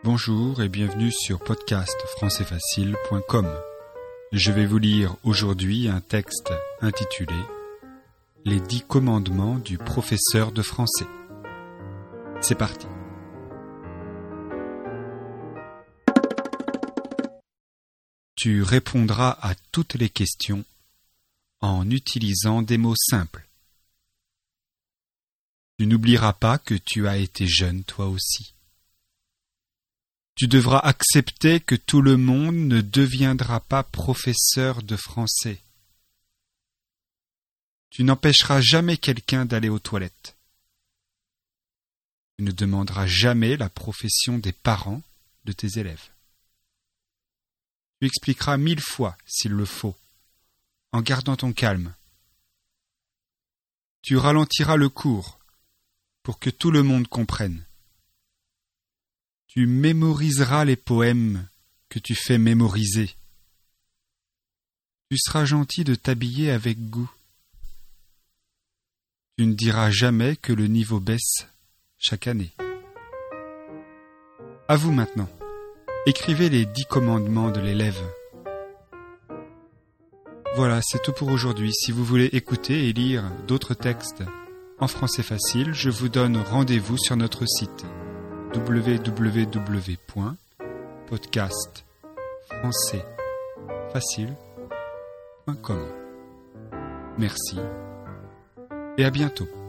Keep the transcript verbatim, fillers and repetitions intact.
Bonjour et bienvenue sur podcast français facile point com. Je vais vous lire aujourd'hui un texte intitulé « Les dix commandements du professeur de français ». C'est parti. Tu répondras à toutes les questions en utilisant des mots simples. Tu n'oublieras pas que tu as été jeune toi aussi. Tu devras accepter que tout le monde ne deviendra pas professeur de français. Tu n'empêcheras jamais quelqu'un d'aller aux toilettes. Tu ne demanderas jamais la profession des parents de tes élèves. Tu expliqueras mille fois, s'il le faut, en gardant ton calme. Tu ralentiras le cours pour que tout le monde comprenne. Tu mémoriseras les poèmes que tu fais mémoriser. Tu seras gentil de t'habiller avec goût. Tu ne diras jamais que le niveau baisse chaque année. À vous maintenant. Écrivez les dix commandements de l'élève. Voilà, c'est tout pour aujourd'hui. Si vous voulez écouter et lire d'autres textes en français facile, je vous donne rendez-vous sur notre site w w w point podcast français facile point com. Merci et à bientôt.